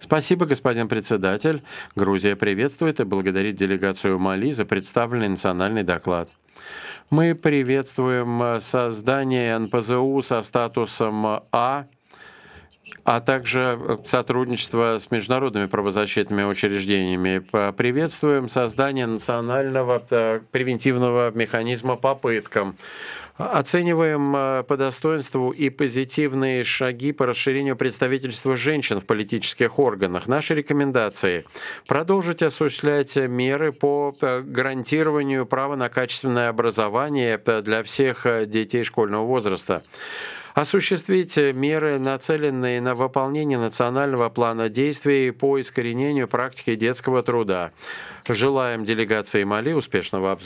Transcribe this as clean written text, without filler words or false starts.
Спасибо, господин председатель. Грузия приветствует и благодарит делегацию Мали за представленный национальный доклад. Мы приветствуем создание НПЗУ со статусом а также сотрудничество с международными правозащитными учреждениями. Приветствуем создание национального превентивного механизма по пыткам. Оцениваем по достоинству и позитивные шаги по расширению представительства женщин в политических органах. Наши рекомендации: продолжить осуществлять меры по гарантированию права на качественное образование для всех детей школьного возраста. Осуществить меры, нацеленные на выполнение национального плана действий по искоренению практики детского труда. Желаем делегации Мали успешного обзора